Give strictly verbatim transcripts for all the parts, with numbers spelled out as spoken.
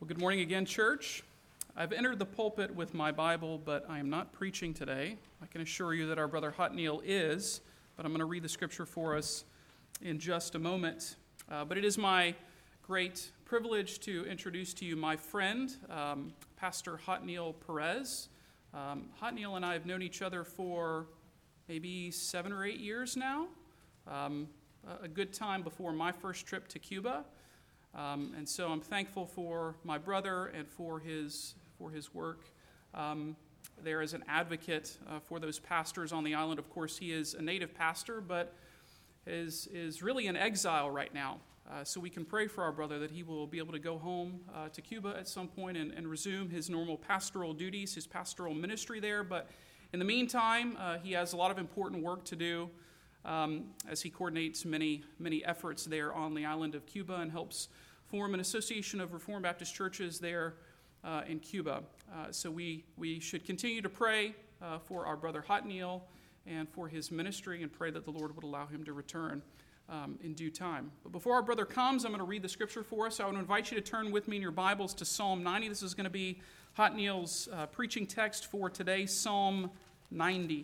Well, good morning again, church. I've entered the pulpit with my Bible, but I am not preaching today. I can assure you that our brother Hotneil is, but I'm going to read the scripture for us in just a moment. Uh, but it is my great privilege to introduce to you my friend, um, Pastor Hotneil Perez. Um, Hotneil and I have known each other for maybe seven or eight years now, um, a good time before my first trip to Cuba. Um, and so I'm thankful for my brother and for his for his work um, there as an advocate uh, for those pastors on the island. Of course, he is a native pastor, but is is really in exile right now. Uh, so we can pray for our brother that he will be able to go home uh, to Cuba at some point and, and resume his normal pastoral duties, his pastoral ministry there. But in the meantime, uh, he has a lot of important work to do um, as he coordinates many, many efforts there on the island of Cuba and helps form an association of Reformed Baptist churches there uh, in Cuba. Uh, so we, we should continue to pray uh, for our brother Hotneil and for his ministry and pray that the Lord would allow him to return Um, in due time. But before our brother comes, I'm going to read the scripture for us. I want to invite you to turn with me in your Bibles to Psalm ninety. This is going to be Hotneil's uh, preaching text for today, Psalm ninety.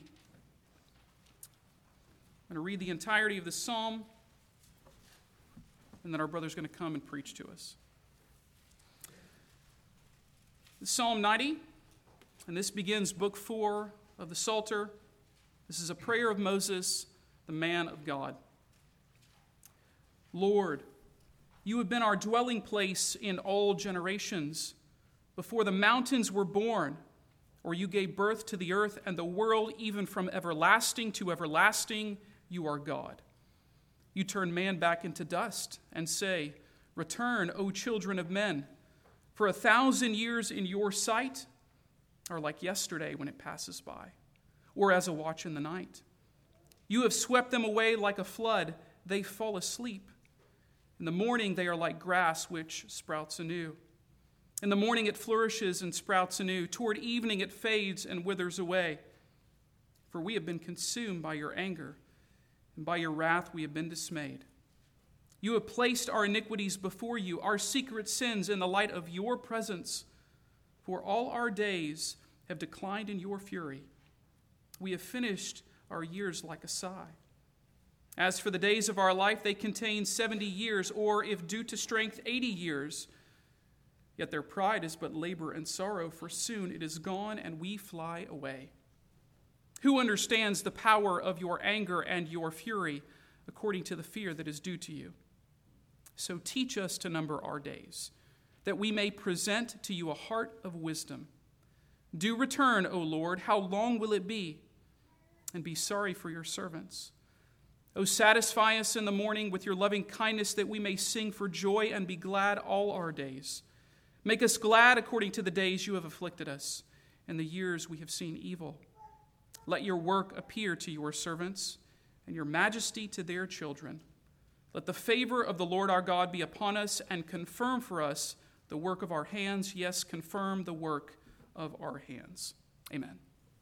I'm going to read the entirety of the psalm, and then our brother's going to come and preach to us. Psalm ninety, and this begins book four of the Psalter. This is a prayer of Moses, the man of God. Lord, you have been our dwelling place in all generations. Before the mountains were born, or you gave birth to the earth and the world, even from everlasting to everlasting, you are God. You turn man back into dust and say, return, O children of men. For a thousand years in your sight are like yesterday when it passes by, or as a watch in the night. You have swept them away like a flood. They fall asleep. In the morning they are like grass which sprouts anew. In the morning it flourishes and sprouts anew. Toward evening it fades and withers away. For we have been consumed by your anger, and by your wrath we have been dismayed. You have placed our iniquities before you, our secret sins in the light of your presence. For all our days have declined in your fury. We have finished our years like a sigh. As for the days of our life, they contain seventy years, or, if due to strength, eighty years. Yet their pride is but labor and sorrow, for soon it is gone and we fly away. Who understands the power of your anger and your fury, according to the fear that is due to you? So teach us to number our days, that we may present to you a heart of wisdom. Do return, O Lord, how long will it be? And be sorry for your servants. O satisfy us in the morning with your loving kindness, that we may sing for joy and be glad all our days. Make us glad according to the days you have afflicted us, and the years we have seen evil. Let your work appear to your servants, and your majesty to their children. Let the favor of the Lord our God be upon us, and confirm for us the work of our hands. Yes, confirm the work of our hands. Amen.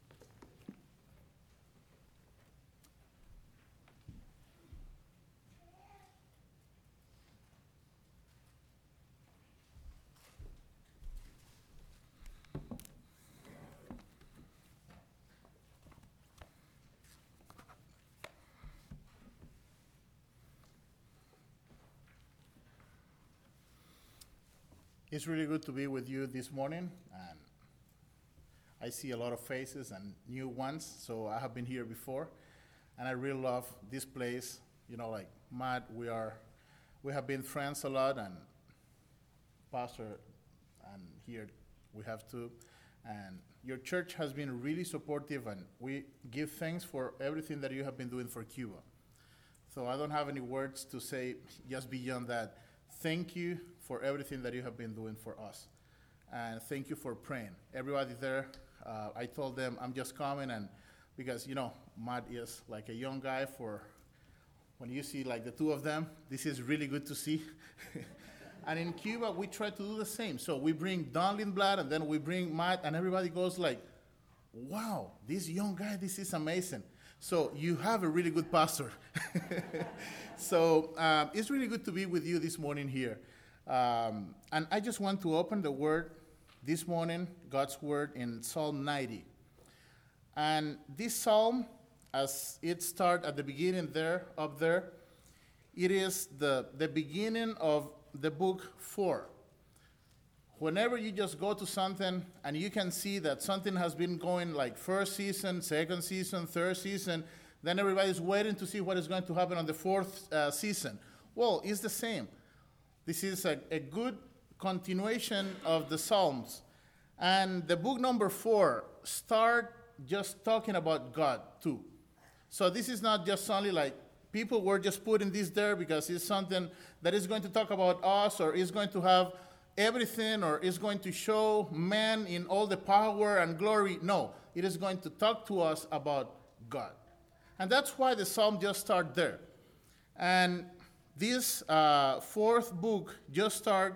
It's really good to be with you this morning, and I see a lot of faces and new ones, so I have been here before, and I really love this place. You know, like Matt, we are, we have been friends a lot, and Pastor, and here we have two, and your church has been really supportive, and we give thanks for everything that you have been doing for Cuba. So I don't have any words to say just beyond that. Thank you for everything that you have been doing for us. And thank you for praying. Everybody there, uh, I told them I'm just coming, and because, you know, Matt is like a young guy. For when you see like the two of them, this is really good to see. And in Cuba, we try to do the same. So we bring Don Lindblad, and then we bring Matt, and everybody goes like, wow, this young guy, this is amazing. So you have a really good pastor. So um, it's really good to be with you this morning here. Um, and I just want to open the word this morning, God's word in Psalm ninety. And this psalm, as it starts at the beginning there, up there, it is the, the beginning of the book four. Whenever you just go to something and you can see that something has been going like first season, second season, third season, then everybody's waiting to see what is going to happen on the fourth uh, season. Well, it's the same. This is a, a good continuation of the Psalms. And the book number four start just talking about God too. So this is not just only like people were just putting this there because it's something that is going to talk about us or is going to have everything or is going to show man in all the power and glory. No, it is going to talk to us about God. And that's why the psalm just starts there. And this uh, fourth book just start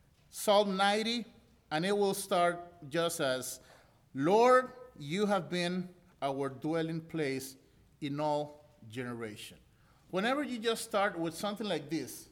Psalm ninety, and it will start just as, Lord, you have been our dwelling place in all generation. Whenever you just start with something like this,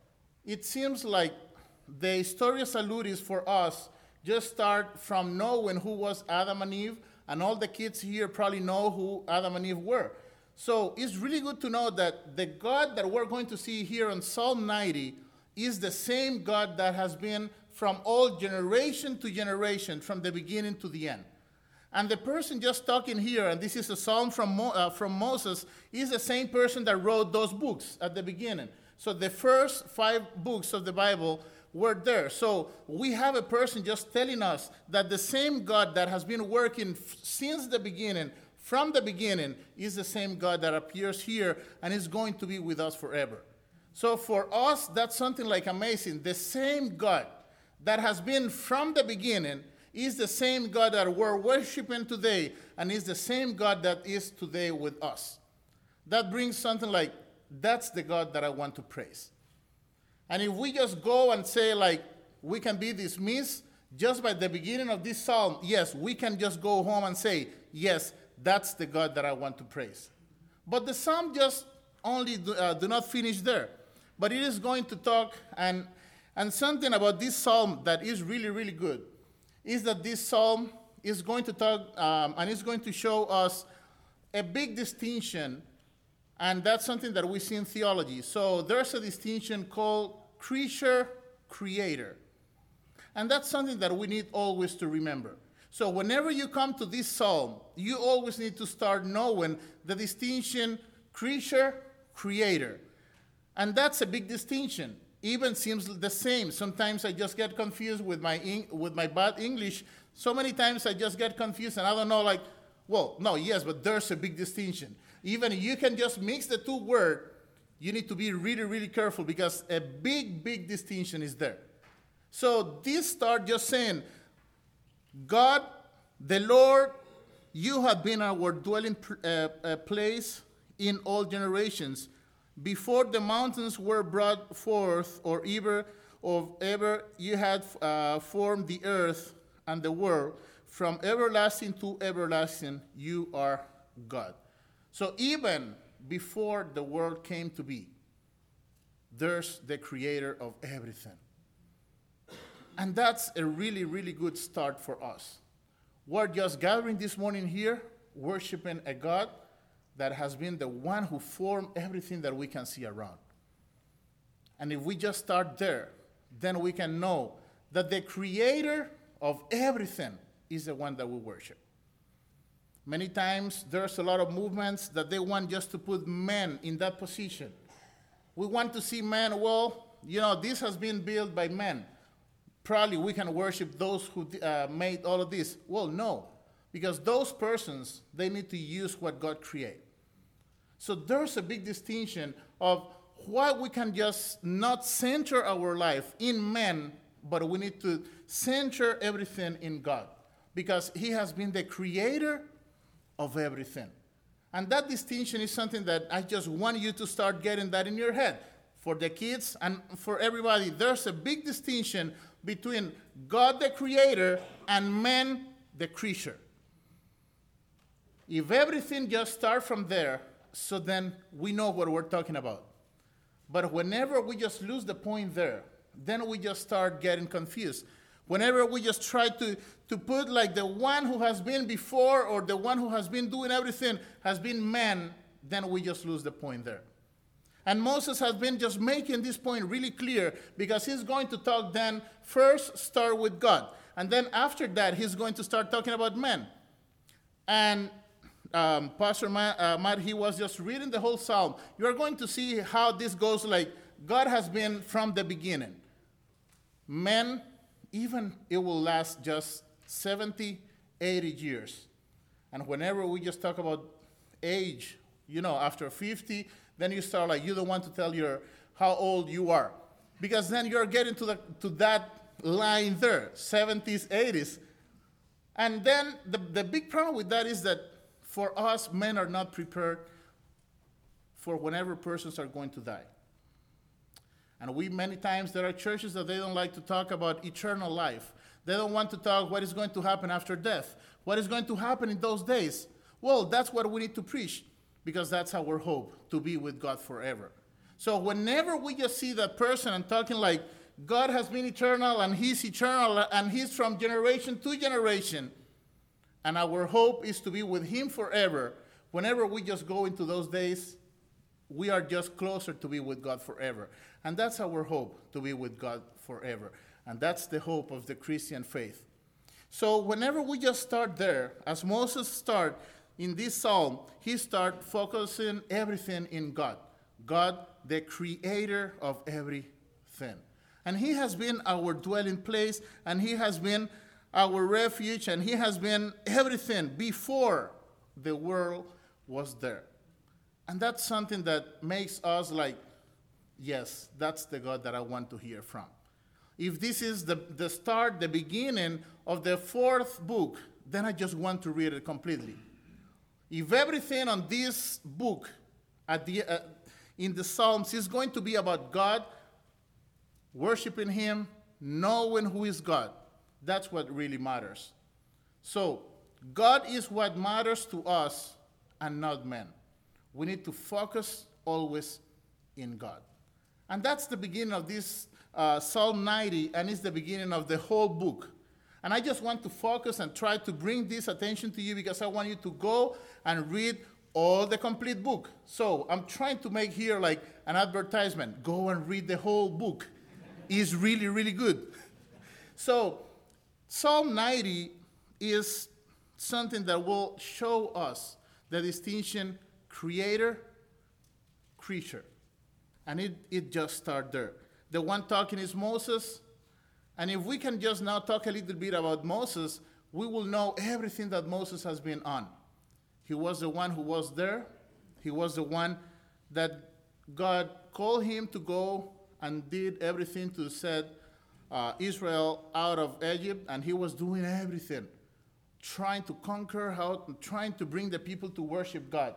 it seems like the Historia Salutis for us just start from knowing who was Adam and Eve, and all the kids here probably know who Adam and Eve were. So it's really good to know that the God that we're going to see here in Psalm ninety is the same God that has been from all generation to generation, from the beginning to the end. And the person just talking here, and this is a psalm from, Mo, uh, from Moses, is the same person that wrote those books at the beginning. So the first five books of the Bible were there. So we have a person just telling us that the same God that has been working f- since the beginning, from the beginning, is the same God that appears here and is going to be with us forever. So for us, that's something like amazing. The same God that has been from the beginning is the same God that we're worshiping today and is the same God that is today with us. That brings something like, that's the God that I want to praise. And if we just go and say, like, we can be dismissed just by the beginning of this psalm, yes, we can just go home and say, yes, that's the God that I want to praise. But the psalm just only do, uh, do not finish there. But it is going to talk, and, and something about this psalm that is really, really good is that this psalm is going to talk, um, and it's going to show us a big distinction. And that's something that we see in theology. So there's a distinction called creature, creator. And that's something that we need always to remember. So whenever you come to this psalm, you always need to start knowing the distinction creature, creator. And that's a big distinction. Even seems the same. Sometimes I just get confused with my, with my bad English. So many times I just get confused and I don't know, like, well, no, yes, but there's a big distinction. Even if you can just mix the two words, you need to be really, really careful because a big, big distinction is there. So this start just saying, God, the Lord, you have been our dwelling uh, uh, place in all generations. Before the mountains were brought forth, or ever, or ever you had uh, formed the earth and the world, from everlasting to everlasting, you are God. So even before the world came to be, there's the creator of everything. And that's a really, really good start for us. We're just gathering this morning here, worshiping a God that has been the one who formed everything that we can see around. And if we just start there, then we can know that the creator of everything is the one that we worship. Many times there's a lot of movements that they want just to put men in that position. We want to see men, well, you know, this has been built by men. Probably we can worship those who uh, made all of this. Well, no, because those persons, they need to use what God created. So there's a big distinction of why we can just not center our life in men, but we need to center everything in God, because he has been the creator of everything. And that distinction is something that I just want you to start getting that in your head. For the kids and for everybody, there's a big distinction between God the creator and man the creature. If everything just starts from there, so then we know what we're talking about. But whenever we just lose the point there, then we just start getting confused. Whenever we just try to, to put like the one who has been before or the one who has been doing everything has been man, then we just lose the point there. And Moses has been just making this point really clear because he's going to talk then first start with God. And then after that, he's going to start talking about men. And um, Pastor Matt, uh, Matt, he was just reading the whole psalm. You're going to see how this goes like God has been from the beginning. Men, even it will last just seventy, eighty years. And whenever we just talk about age, you know, after fifty, then you start like, you don't want to tell your how old you are. Because then you're getting to, the, to that line there, seventies, eighties. And then the, the big problem with that is that for us, men are not prepared for whenever persons are going to die. And we, many times, there are churches that they don't like to talk about eternal life. They don't want to talk what is going to happen after death. What is going to happen in those days? Well, that's what we need to preach, because that's our hope, to be with God forever. So whenever we just see that person and talking like God has been eternal and he's eternal and he's from generation to generation, and our hope is to be with him forever, whenever we just go into those days, we are just closer to be with God forever. And that's our hope, to be with God forever. And that's the hope of the Christian faith. So whenever we just start there, as Moses started in this psalm, he started focusing everything in God. God, the creator of everything. And he has been our dwelling place, and he has been our refuge, and he has been everything before the world was there. And that's something that makes us like, yes, that's the God that I want to hear from. If this is the, the start, the beginning of the fourth book, then I just want to read it completely. If everything on this book at the, uh, in the Psalms is going to be about God, worshiping him, knowing who is God, that's what really matters. So God is what matters to us and not men. We need to focus always in God. And that's the beginning of this uh, Psalm ninety, and it's the beginning of the whole book. And I just want to focus and try to bring this attention to you because I want you to go and read all the complete book. So I'm trying to make here like an advertisement. Go and read the whole book. It's really, really good. So Psalm ninety is something that will show us the distinction creator, creature. And it, it just starts there. The one talking is Moses. And if we can just now talk a little bit about Moses, we will know everything that Moses has been on. He was the one who was there. He was the one that God called him to go and did everything to set uh, Israel out of Egypt. And he was doing everything, trying to conquer, how, trying to bring the people to worship God.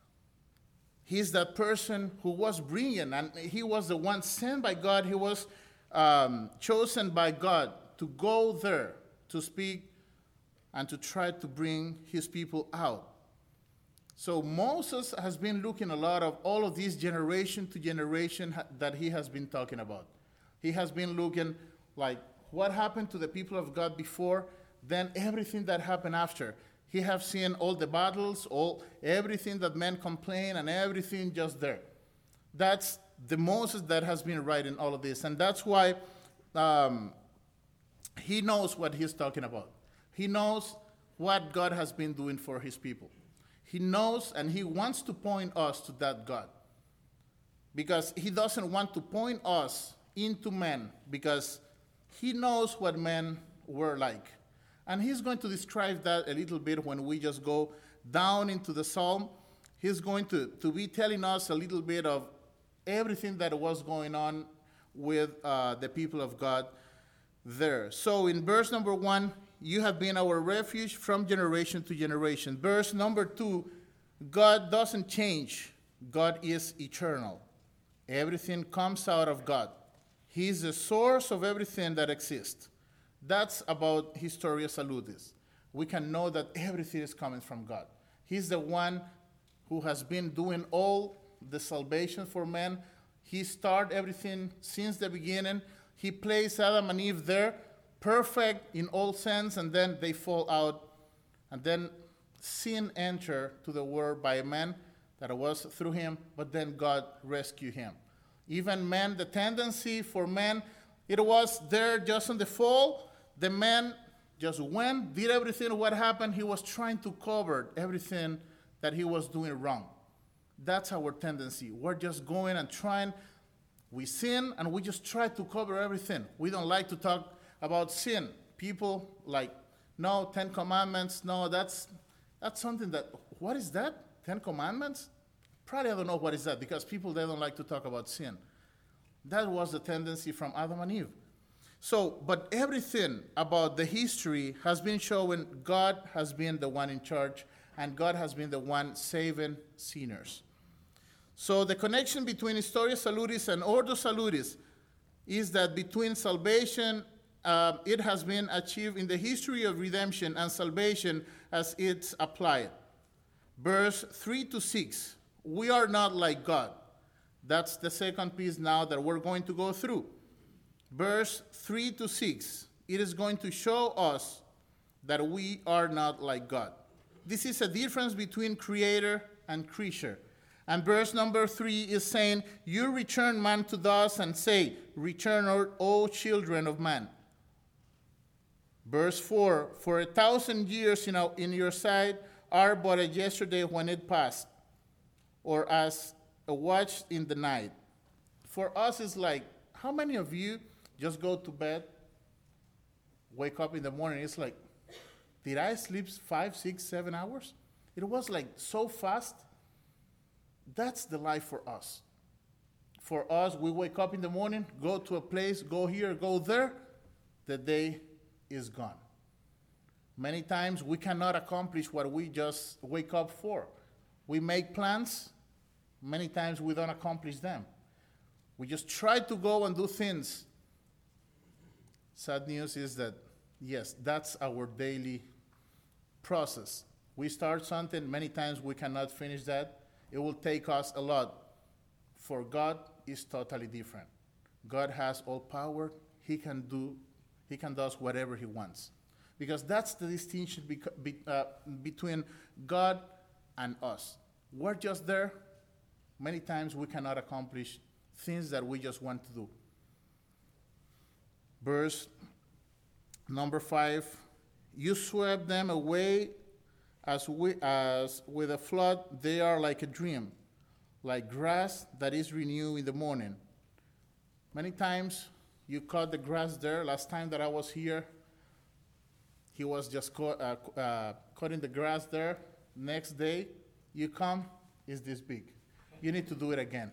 He's that person who was brilliant, and he was the one sent by God. He was um, chosen by God to go there to speak and to try to bring his people out. So Moses has been looking a lot of all of these generation to generation that he has been talking about. He has been looking like what happened to the people of God before, then everything that happened after. He has seen all the battles, all everything that men complain, and everything just there. That's the Moses that has been writing all of this. And that's why um, he knows what he's talking about. He knows what God has been doing for his people. He knows, and he wants to point us to that God. Because he doesn't want to point us into men, because he knows what men were like. And he's going to describe that a little bit when we just go down into the psalm. He's going to, to be telling us a little bit of everything that was going on with uh, the people of God there. So in verse number one, you have been our refuge from generation to generation. Verse number two, God doesn't change. God is eternal. Everything comes out of God. He is the source of everything that exists. That's about Historia Salutis. We can know that everything is coming from God. He's the one who has been doing all the salvation for men. He started everything since the beginning. he placed Adam and Eve there, perfect in all sense, and then they fall out. And then sin entered to the world by a man that was through him, but then God rescued him. Even man, the tendency for man, it was there just on the fall. The man just went, did everything. What happened? He was trying to cover everything that he was doing wrong. That's our tendency. We're just going and trying. We sin, and we just try to cover everything. We don't like to talk about sin. People like, no, Ten Commandments. No, that's that's something that, what is that? Ten Commandments? Probably I don't know what is that, because people, they don't like to talk about sin. That was the tendency from Adam and Eve. So, but everything about the history has been showing God has been the one in charge, and God has been the one saving sinners. So the connection between Historia Salutis and Ordo Salutis is that between salvation, uh, it has been achieved in the history of redemption and salvation as it's applied. Verse three to six, we are not like God. That's the second piece now that we're going to go through. Verse three to six, it is going to show us that we are not like God. This is a difference between creator and creature. And verse number three is saying, you return man to dust and say, return, O children of man. Verse four, for a thousand years in, our, in your sight are but as yesterday when it passed, or as a watch in the night. For us, it's like, how many of you just go to bed, wake up in the morning, it's like, did I sleep five, six, seven hours? It was like so fast. That's the life for us. For us, we wake up in the morning, go to a place, go here, go there, the day is gone. Many times we cannot accomplish what we just wake up for. We make plans, many times we don't accomplish them. We just try to go and do things. Sad news is that, yes, that's our daily process. We start something, many times we cannot finish that. It will take us a lot. For God, is totally different. God has all power. He can do, he can do whatever he wants. Because that's the distinction be, be, uh, between God and us. We're just there. Many times we cannot accomplish things that we just want to do. Verse number five, you swept them away as, we, as with a flood. They are like a dream, like grass that is renewed in the morning. Many times you cut the grass there. Last time that I was here, he was just cut, uh, uh, cutting the grass there. Next day, you come, it's this big. You need to do it again.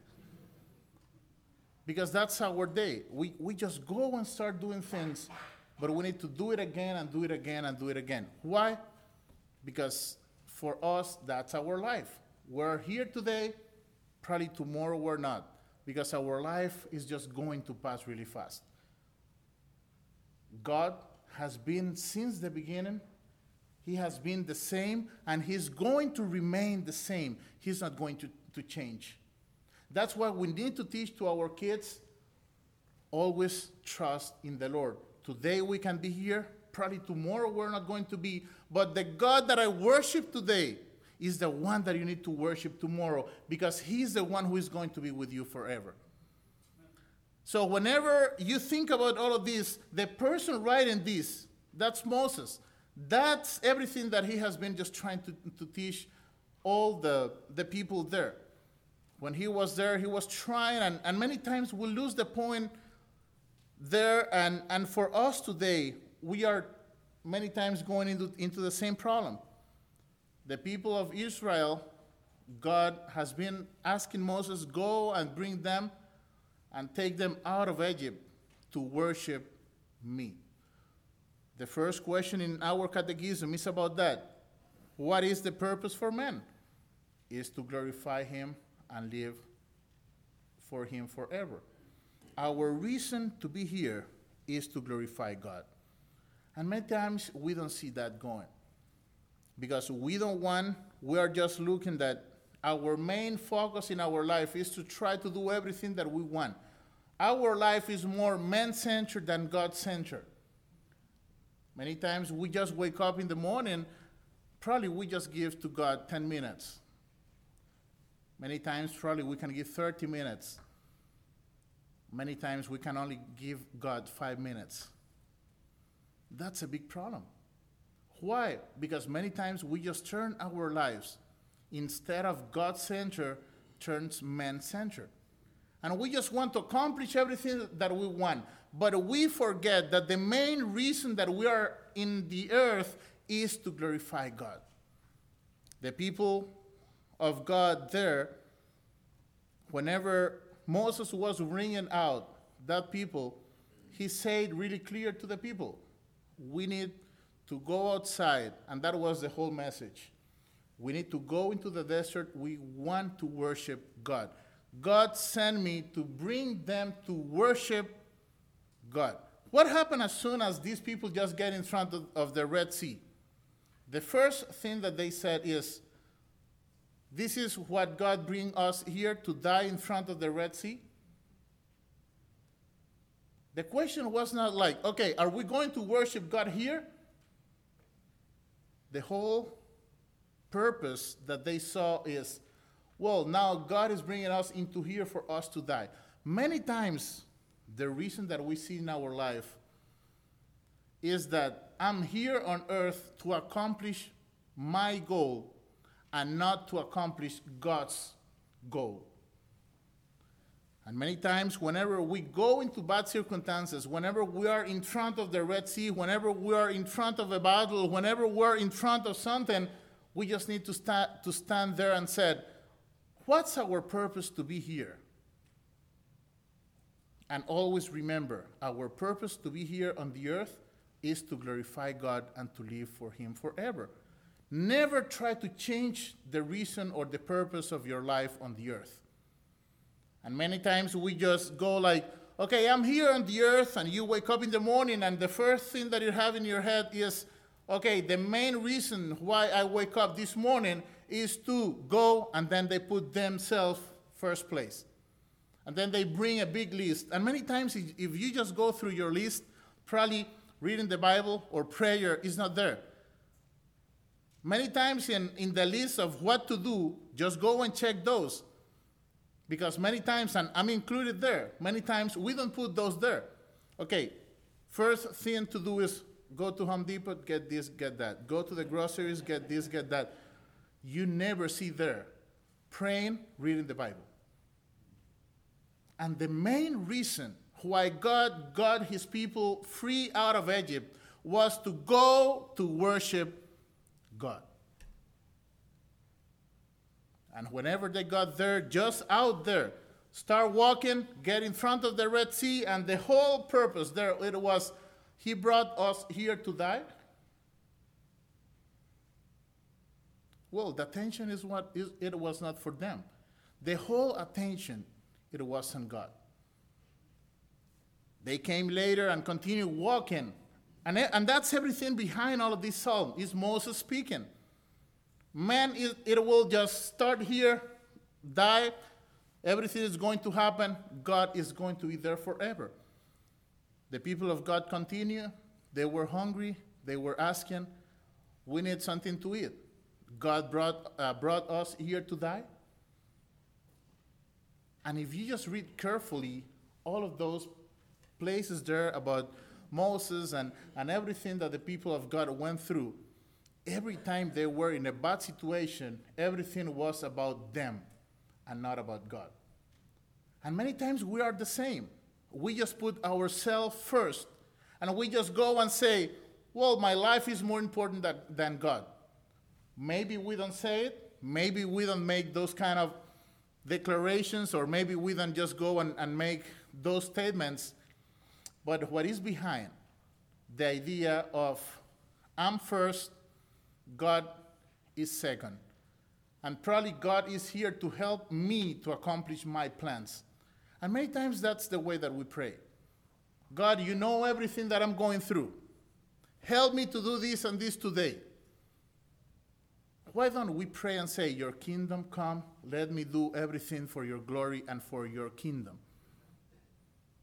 Because that's our day. We, we just go and start doing things, but we need to do it again and do it again and do it again. Why? Because for us, that's our life. We're here today, probably tomorrow we're not, because our life is just going to pass really fast. God has been since the beginning. He has been the same, and he's going to remain the same. He's not going to, to change. That's why we need to teach to our kids, always trust in the Lord. Today we can be here, probably tomorrow we're not going to be, but the God that I worship today is the one that you need to worship tomorrow, because he's the one who is going to be with you forever. So whenever you think about all of this, the person writing this, that's Moses. That's everything that he has been just trying to, to teach all the, the people there. When he was there, he was trying, and, and many times we lose the point there, and, and for us today, we are many times going into, into the same problem. The people of Israel, God has been asking Moses, go and bring them and take them out of Egypt to worship me. The first question in our catechism is about that. What is the purpose for man? Is to glorify him and live for him forever. Our reason to be here is to glorify God. And many times we don't see that going. Because we don't want, we are just looking that our main focus in our life is to try to do everything that we want. our life is more man-centered than God-centered. Many times we just wake up in the morning, probably we just give to God ten minutes. Many times probably we can give thirty minutes. Many times we can only give God five minutes. That's a big problem. Why? Because many times we just turn our lives, instead of God-centered, turns man-centered. And we just want to accomplish everything that we want. But we forget that the main reason that we are in the earth is to glorify God. The people of God there, whenever Moses was bringing out that people, he said really clear to the people, we need to go outside, and that was the whole message. We need to go into the desert. We want to worship God. God sent me to bring them to worship God. What happened as soon as these people just get in front of, of the Red Sea? The first thing that they said is, this is what God bring us here to die in front of the Red Sea? The question was not like, okay, are we going to worship God here? The whole purpose that they saw is, well, now God is bringing us into here for us to die. Many times, the reason that we see in our life is that I'm here on earth to accomplish my goal and not to accomplish God's goal. And many times, whenever we go into bad circumstances, whenever we are in front of the Red Sea, whenever we are in front of a battle, whenever we're in front of something, we just need to, sta- to stand there and say, what's our purpose to be here? And always remember, our purpose to be here on the earth is to glorify God and to live for Him forever. Never try to change the reason or the purpose of your life on the earth. And many times we just go like, okay, I'm here on the earth, and you wake up in the morning, and the first thing that you have in your head is, okay, the main reason why I wake up this morning is to go, and then they put themselves first place. And then they bring a big list. And many times, if you just go through your list, probably reading the Bible or prayer is not there. Many times in, in the list of what to do, just go and check those. Because many times, and I'm included there, many times we don't put those there. Okay, first thing to do is go to Home Depot, get this, get that. Go to the groceries, get this, get that. You never see there praying, reading the Bible. And the main reason why God got His people free out of Egypt was to go to worship God. And whenever they got there, just out there, start walking, get in front of the Red Sea, and the whole purpose there, it was, He brought us here to die. Well, the attention is what is, it was not for them. The whole attention, it was on God. They came later and continued walking. And, and that's everything behind all of this psalm, is Moses speaking. Man, it, it will just start here, die, everything is going to happen, God is going to be there forever. The people of God continue, they were hungry, they were asking, we need something to eat. God brought, uh, brought us here to die. And if you just read carefully all of those places there about Moses and, and everything that the people of God went through, every time they were in a bad situation, everything was about them and not about God. And many times we are the same. We just put ourselves first, and we just go and say, well, my life is more important than, than God. Maybe we don't say it. Maybe we don't make those kind of declarations, or maybe we don't just go and, and make those statements. But what is behind the idea of I'm first, God is second. And probably God is here to help me to accomplish my plans. And many times that's the way that we pray. God, you know everything that I'm going through. Help me to do this and this today. Why don't we pray and say, your kingdom come, let me do everything for your glory and for your kingdom.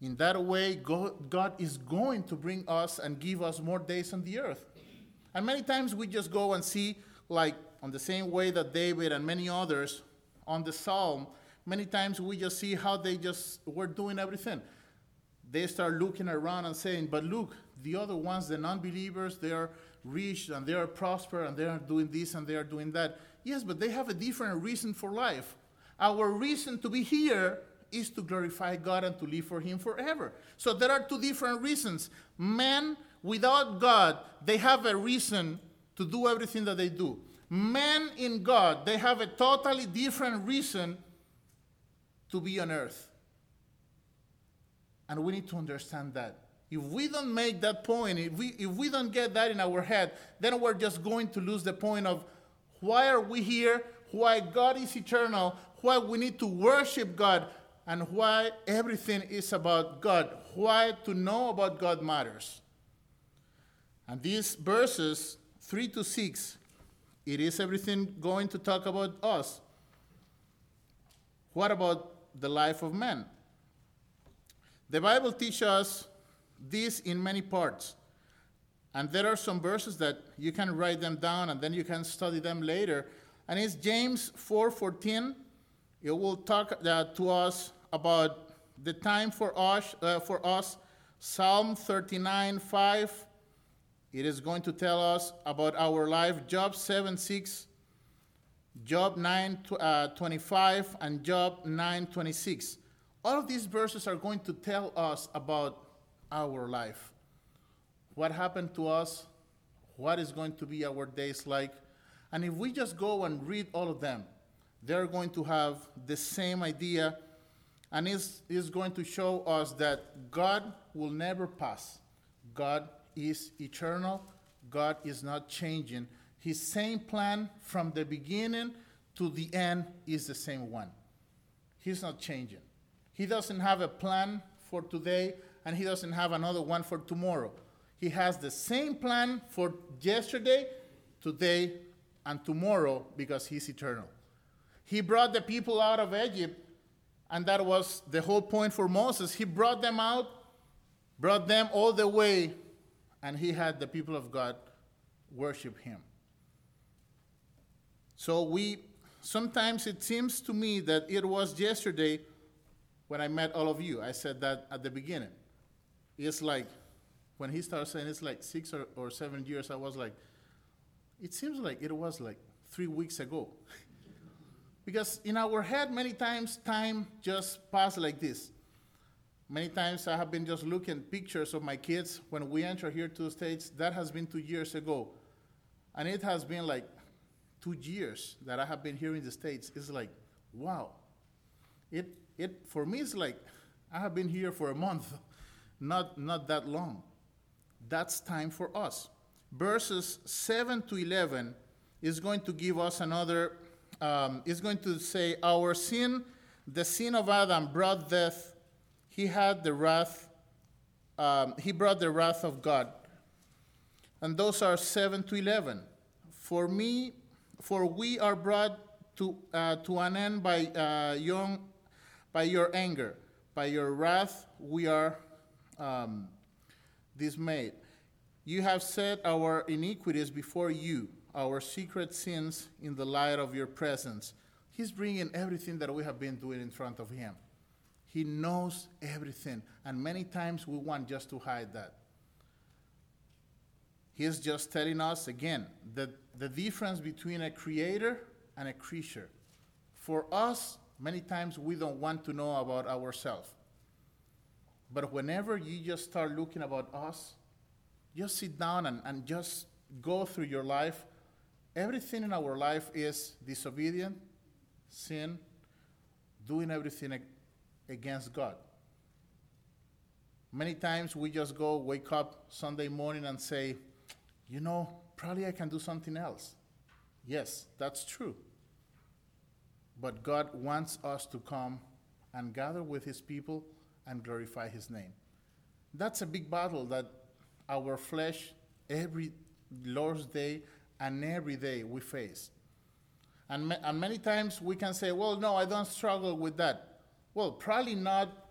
In that way, God, God is going to bring us and give us more days on the earth. And many times we just go and see, like on the same way that David and many others on the Psalm, many times we just see how they just were doing everything. They start looking around and saying, but look, the other ones, the non-believers, they are rich and they are prosperous and they are doing this and they are doing that. Yes, but they have a different reason for life. Our reason to be here is to glorify God and to live for him forever. So there are two different reasons. Men without God, they have a reason to do everything that they do. Men in God, they have a totally different reason to be on earth. And we need to understand that. If we don't make that point, if we, if we don't get that in our head, then we're just going to lose the point of why are we here, why God is eternal, why we need to worship God, and why everything is about God, why to know about God matters. And these verses, three to six, it is everything going to talk about us. What about the life of man? The Bible teaches us this in many parts. And there are some verses that you can write them down and then you can study them later. And it's James four fourteen. It will talk uh, to us about the time for us, uh, for us. Psalm thirty-nine five. It is going to tell us about our life. Job seven six, Job nine twenty-five, and Job nine twenty-six. All of these verses are going to tell us about our life. What happened to us, what is going to be our days like. And if we just go and read all of them, they're going to have the same idea, and it's, it's going to show us that God will never pass. God is eternal. God is not changing. His same plan from the beginning to the end is the same one. He's not changing. He doesn't have a plan for today, and he doesn't have another one for tomorrow. He has the same plan for yesterday, today, and tomorrow because he's eternal. He brought the people out of Egypt, and that was the whole point for Moses. He brought them out, brought them all the way, and he had the people of God worship him. So we, sometimes it seems to me that it was yesterday when I met all of you. I said that at the beginning. It's like, when he started saying it's like six or, or seven years, I was like, it seems like it was like three weeks ago. Because in our head, many times, time just passed like this. Many times I have been just looking at pictures of my kids when we enter here to the States. That has been two years ago. And it has been like two years that I have been here in the States. It's like, wow. It, it for me, it's like I have been here for a month, not, not that long. That's time for us. Verses seven to eleven is going to give us another, um, is going to say, our sin, the sin of Adam brought death. He had the wrath, um, he brought the wrath of God. And those are seven to eleven. For me, for we are brought to, uh, to an end by, uh, young, by your anger. By your wrath we are um, dismayed. You have set our iniquities before you, our secret sins in the light of your presence. He's bringing everything that we have been doing in front of him. He knows everything, and many times we want just to hide that. He's just telling us again that the difference between a creator and a creature. For us, many times we don't want to know about ourselves. But whenever you just start looking about us, just sit down and, and just go through your life. Everything in our life is disobedient, sin, doing everything ag- against God. Many times we just go, wake up Sunday morning and say, you know, probably I can do something else. Yes, that's true. But God wants us to come and gather with his people and glorify his name. That's a big battle that our flesh every Lord's Day and every day we face. And, ma- and many times we can say, well, no, I don't struggle with that. Well, probably not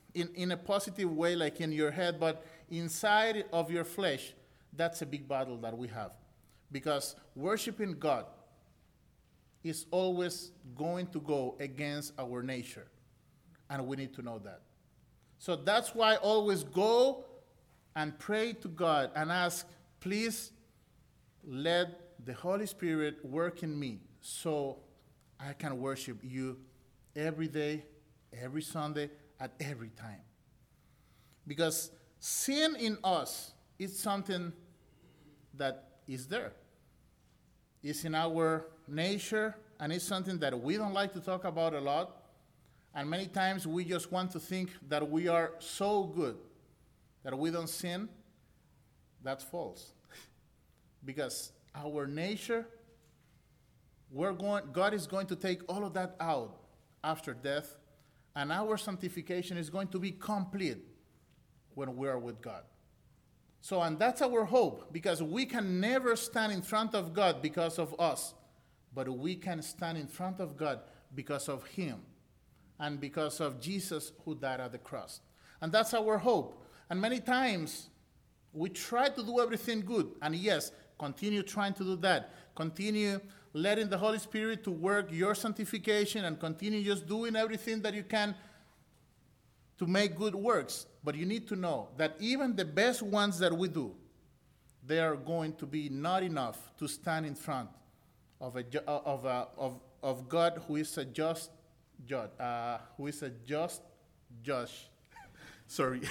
in, in a positive way, like in your head, but inside of your flesh, that's a big battle that we have. Because worshiping God is always going to go against our nature. And we need to know that. So that's why always go and pray to God and ask, please let the Holy Spirit work in me so I can worship you every day, every Sunday, at every time. Because sin in us is something that is there. It's in our nature, and it's something that we don't like to talk about a lot. And many times we just want to think that we are so good that we don't sin. That's false. Because our nature, we're going, God is going to take all of that out after death, and our sanctification is going to be complete when we are with God. So, and that's our hope, because we can never stand in front of God because of us, but we can stand in front of God because of Him and because of Jesus who died at the cross. And that's our hope. And many times we try to do everything good, and yes, continue trying to do that. Continue letting the Holy Spirit to work your sanctification, and continue just doing everything that you can to make good works. But you need to know that even the best ones that we do, they are going to be not enough to stand in front of a ju- of a, of of God, who is a just judge, uh, who is a just judge. Sorry.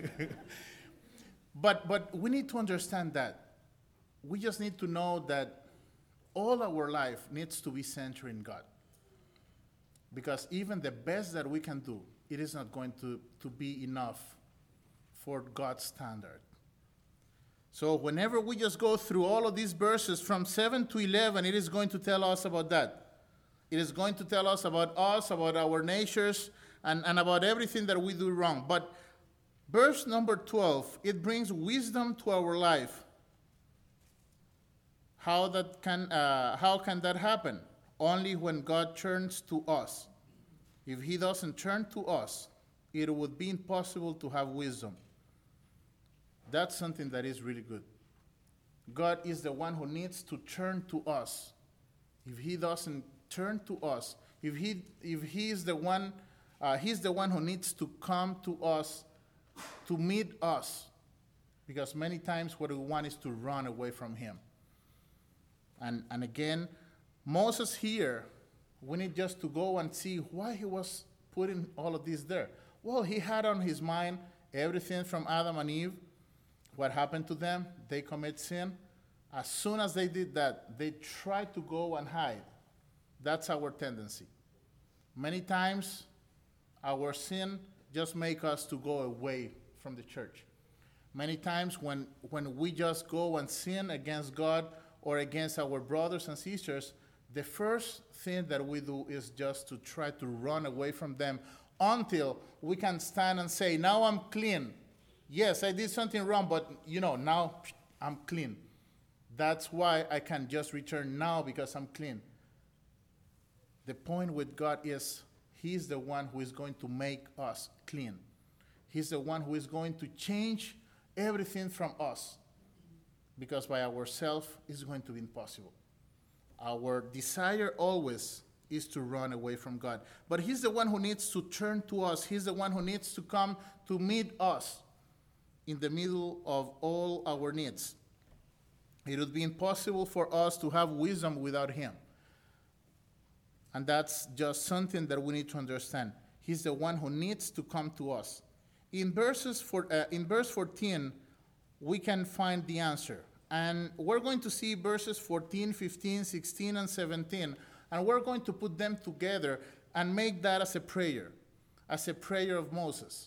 but but we need to understand that. We just need to know that all our life needs to be centered in God. Because even the best that we can do, it is not going to, to be enough for God's standard. So whenever we just go through all of these verses from seven to eleven, it is going to tell us about that. It is going to tell us about us, about our natures, and, and about everything that we do wrong. But verse number twelve, it brings wisdom to our life. How that can uh, how can that happen? Only when God turns to us. If He doesn't turn to us, it would be impossible to have wisdom. That's something that is really good. God is the one who needs to turn to us. If He doesn't turn to us, if He if He is the one, uh, He's the one who needs to come to us to meet us. Because many times what we want is to run away from Him. And, and again, Moses here, we need just to go and see why he was putting all of this there. Well, he had on his mind everything from Adam and Eve, what happened to them. They commit sin. As soon as they did that, they tried to go and hide. That's our tendency. Many times, our sin just makes us to go away from the church. Many times when, when we just go and sin against God or against our brothers and sisters, the first thing that we do is just to try to run away from them until we can stand and say, now I'm clean. Yes, I did something wrong, but, you know, now I'm clean. That's why I can just return now, because I'm clean. The point with God is He's the one who is going to make us clean. He's the one who is going to change everything from us, because by ourselves it's going to be impossible. Our desire always is to run away from God. But He's the one who needs to turn to us. He's the one who needs to come to meet us in the middle of all our needs. It would be impossible for us to have wisdom without Him. And that's just something that we need to understand. He's the one who needs to come to us. In verses for, uh, in verse fourteen, we can find the answer. And we're going to see verses fourteen, fifteen, sixteen, and seventeen. And we're going to put them together and make that as a prayer, as a prayer of Moses.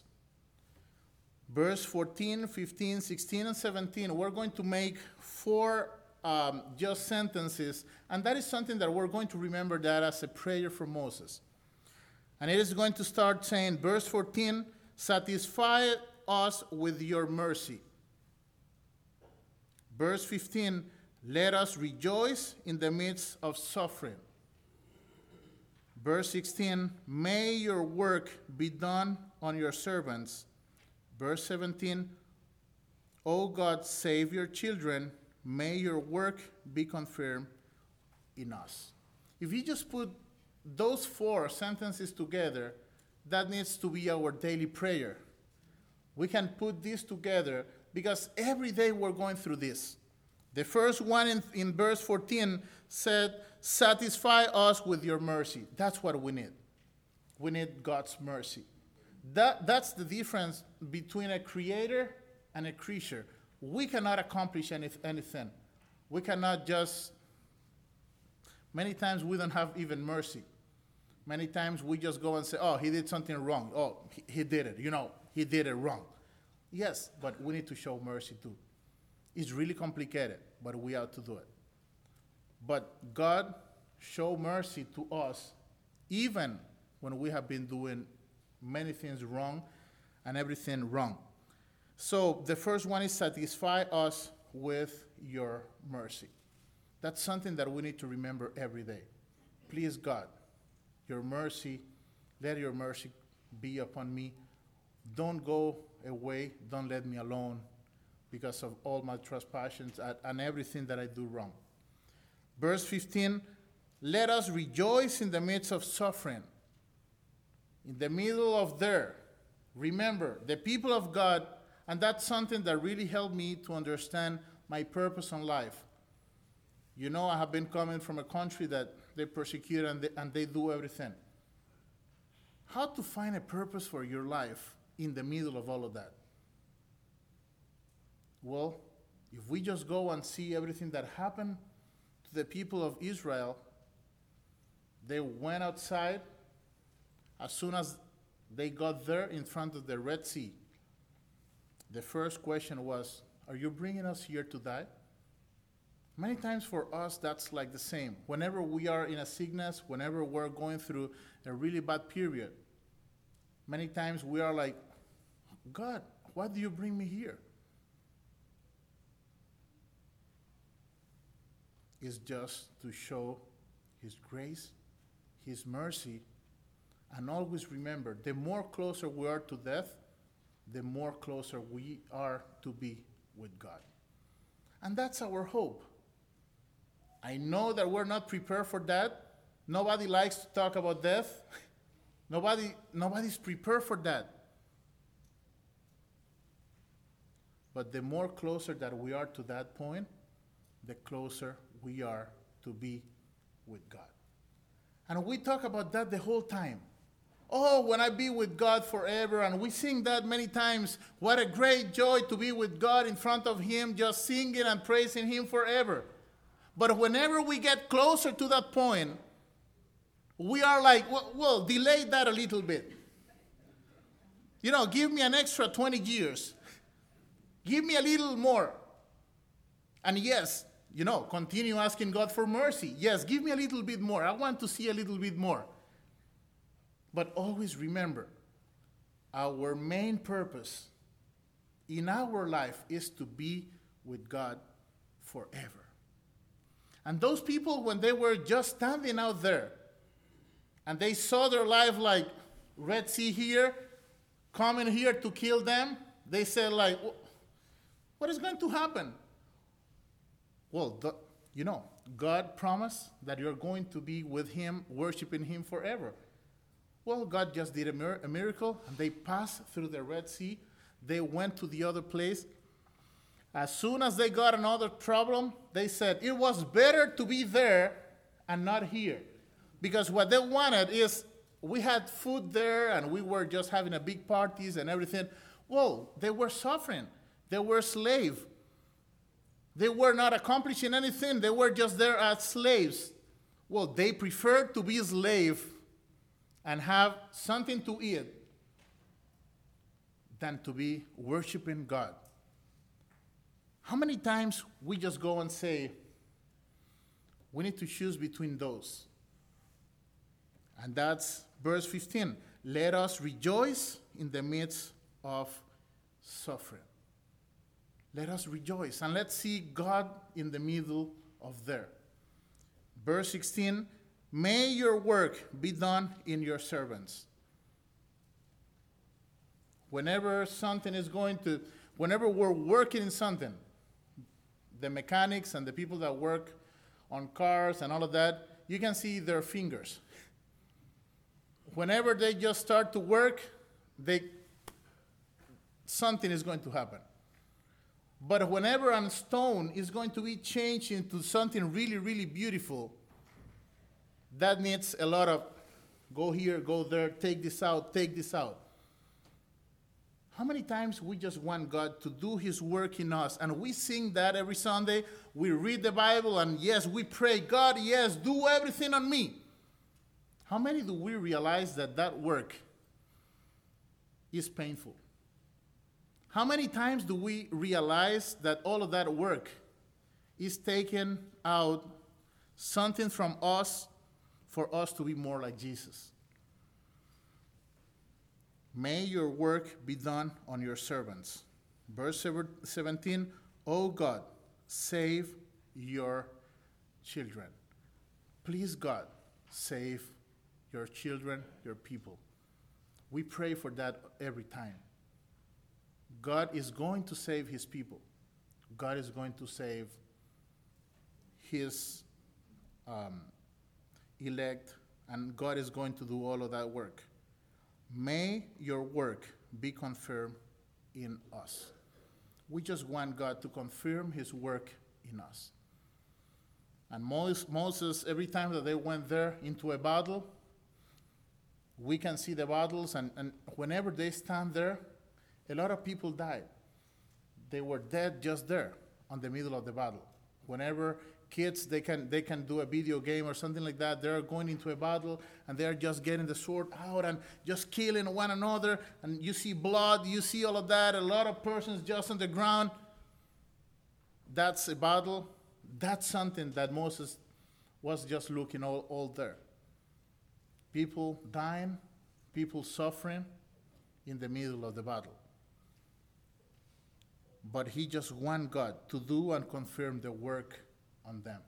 Verse fourteen, fifteen, sixteen, and seventeen, we're going to make four um, just sentences. And that is something that we're going to remember that as a prayer for Moses. And it is going to start saying, verse fourteen, satisfy us with your mercy. Verse fifteen, let us rejoice in the midst of suffering. Verse sixteen, may your work be done on your servants. Verse seventeen, O God, save your children. May your work be confirmed in us. If you just put those four sentences together, that needs to be our daily prayer. We can put this together because every day we're going through this. The first one in, in verse fourteen said, satisfy us with your mercy. That's what we need. We need God's mercy. That, that's the difference between a creator and a creature. We cannot accomplish any, anything. We cannot just, many times we don't have even mercy. Many times we just go and say, oh, he did something wrong. Oh, he, he did it. You know, he did it wrong. Yes, but we need to show mercy too. It's really complicated, but we ought to do it. But God showed mercy to us even when we have been doing many things wrong and everything wrong. So the first one is satisfy us with your mercy. That's something that we need to remember every day. Please, God, your mercy, let your mercy be upon me. Don't go away. Don't let me alone because of all my trespasses and everything that I do wrong. Verse fifteen, let us rejoice in the midst of suffering. In the middle of there, remember, the people of God, and that's something that really helped me to understand my purpose in life. You know, I have been coming from a country that they persecute and they, and they do everything. How to find a purpose for your life in the middle of all of that? Well, if we just go and see everything that happened to the people of Israel, they went outside. As soon as they got there in front of the Red Sea, the first question was, are you bringing us here to die? Many times for us, that's like the same. Whenever we are in a sickness, whenever we're going through a really bad period, many times we are like, God, why do you bring me here? It's just to show his grace, his mercy, and always remember, the more closer we are to death, the more closer we are to be with God. And that's our hope. I know that we're not prepared for that. Nobody likes to talk about death. Nobody, nobody's prepared for that. But the more closer that we are to that point, the closer we are to be with God. And we talk about that the whole time. Oh, when I be with God forever, and we sing that many times. What a great joy to be with God in front of him, just singing and praising him forever. But whenever we get closer to that point, we are like, well, well, delay that a little bit. You know, give me an extra twenty years. Give me a little more. And yes, you know, continue asking God for mercy. Yes, give me a little bit more. I want to see a little bit more. But always remember, our main purpose in our life is to be with God forever. And those people, when they were just standing out there, and they saw their life like Red Sea here, coming here to kill them, they said like, what is going to happen? Well, the, you know, God promised that you're going to be with him, worshiping him forever. Well, God just did a, mir- a miracle, and they passed through the Red Sea. They went to the other place. As soon as they got another problem, they said, it was better to be there and not here. Because what they wanted is, we had food there, and we were just having a big parties and everything. Well, they were suffering. They were slaves. They were not accomplishing anything. They were just there as slaves. Well, they preferred to be a slave and have something to eat than to be worshiping God. How many times we just go and say, we need to choose between those? And that's verse fifteen. Let us rejoice in the midst of suffering. Let us rejoice, and let's see God in the middle of there. Verse sixteen, May your work be done in your servants. Whenever something is going to, whenever we're working in something, the mechanics and the people that work on cars and all of that, you can see their fingers. Whenever they just start to work, they, something is going to happen. But whenever a stone is going to be changed into something really, really beautiful, that needs a lot of go here, go there, take this out, take this out. How many times we just want God to do his work in us? And we sing that every Sunday. We read the Bible, and yes, we pray, God, yes, do everything on me. How many do we realize that that work is painful? How many times do we realize that all of that work is taking out something from us for us to be more like Jesus? May your work be done on your servants. Verse seventeen, O God, save your children. Please, God, save your children, your people. We pray for that every time. God is going to save his people. God is going to save his um, elect, and God is going to do all of that work. May your work be confirmed in us. We just want God to confirm his work in us. And Moses, Moses, every time that they went there into a battle, we can see the battles, and, and whenever they stand there, a lot of people died. They were dead just there on the middle of the battle. Whenever kids, they can they can do a video game or something like that, they're going into a battle and they're just getting the sword out and just killing one another, and you see blood, you see all of that, a lot of persons just on the ground. That's a battle. That's something that Moses was just looking all, all there. People dying, people suffering in the middle of the battle. But he just wants God to do and confirm the work on them.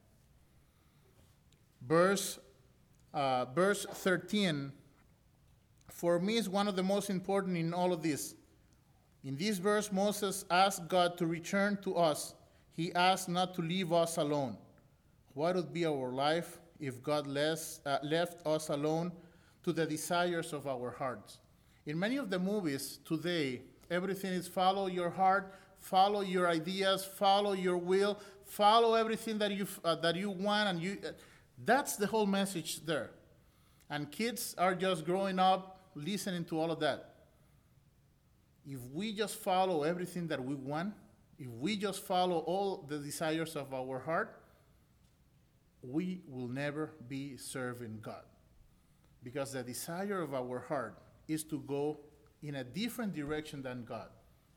Verse, uh, verse thirteen, for me, is one of the most important in all of this. In this verse, Moses asked God to return to us. He asked not to leave us alone. What would be our life if God less, uh, left us alone to the desires of our hearts? In many of the movies today, everything is follow your heart, follow your ideas, follow your will, follow everything that you uh, that you want, and you. Uh, that's the whole message there. And kids are just growing up listening to all of that. If we just follow everything that we want, if we just follow all the desires of our heart, we will never be serving God. Because the desire of our heart is to go in a different direction than God.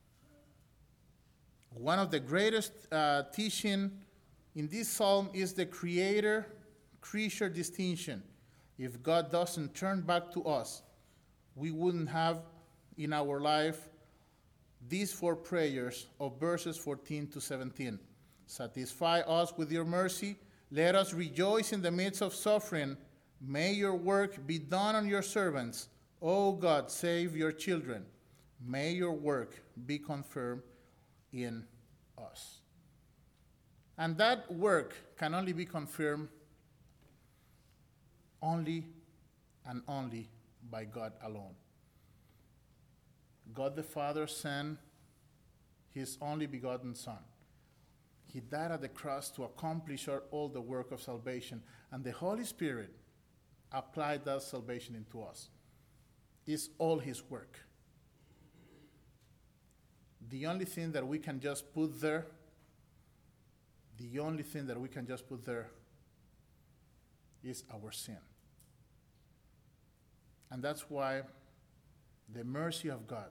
One of the greatest uh, teaching in this psalm is the creator-creature distinction. If God doesn't turn back to us, we wouldn't have in our life these four prayers of verses fourteen to seventeen. Satisfy us with your mercy. Let us rejoice in the midst of suffering. May your work be done on your servants. O God, save your children. May your work be confirmed in us. And that work can only be confirmed only and only by God alone. God the Father sent his only begotten Son. He died at the cross to accomplish all the work of salvation, and the Holy Spirit applied that salvation into us. It's all his work. The only thing that we can just put there, the only thing that we can just put there is our sin. And that's why the mercy of God,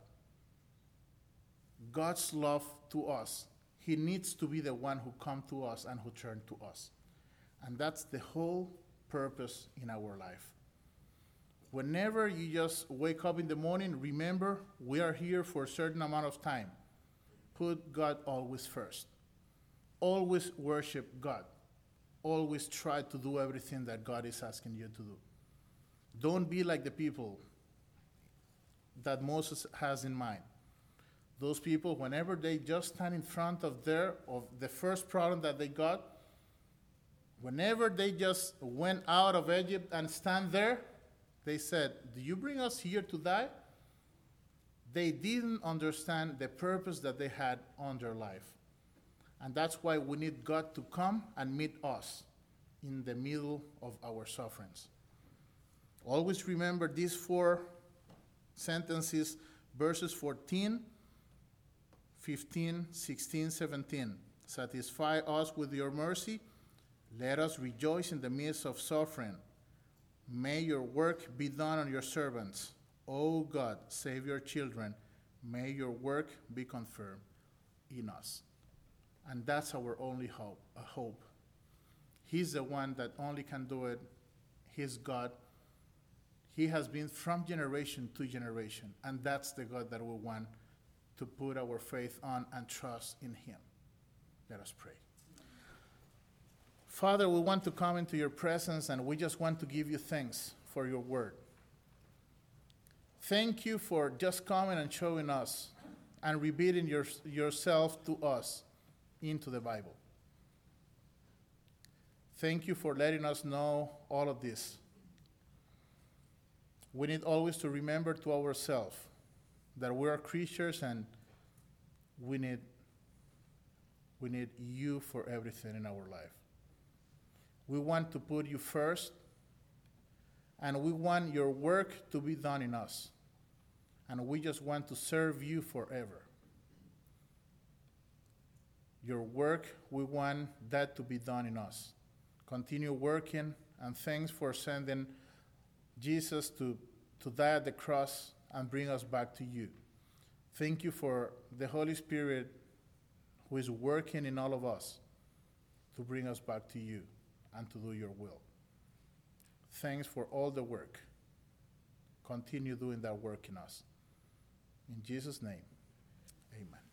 God's love to us, he needs to be the one who comes to us and who turns to us. And that's the whole purpose in our life. Whenever you just wake up in the morning, remember we are here for a certain amount of time. Put God always first. Always worship God. always try to do everything that God is asking you to do. Don't be like the people that Moses has in mind. Those people, whenever they just stand in front of their of the first problem that they got, whenever they just went out of Egypt and stand there, they said, "Do you bring us here to die?" They didn't understand the purpose that they had on their life. And that's why we need God to come and meet us in the middle of our sufferings. Always remember these four sentences, verses fourteen, fifteen, sixteen, seventeen. Satisfy us with your mercy. Let us rejoice in the midst of suffering. May your work be done on your servants. O God, save your children. May your work be confirmed in us. And that's our only hope, a hope. He's the one that only can do it. He's God. He has been from generation to generation. And that's the God that we want to put our faith on and trust in him. Let us pray. Father, we want to come into your presence, and we just want to give you thanks for your word. Thank you for just coming and showing us and revealing your, yourself to us into the Bible. Thank you for letting us know all of this. We need always to remember to ourselves that we are creatures, and we need, we need you for everything in our life. We want to put you first, and we want your work to be done in us. And we just want to serve you forever. Your work, we want that to be done in us. Continue working, and thanks for sending Jesus to, to die at the cross and bring us back to you. Thank you for the Holy Spirit who is working in all of us to bring us back to you and to do your will. Thanks for all the work. Continue doing that work in us. In Jesus' name, amen.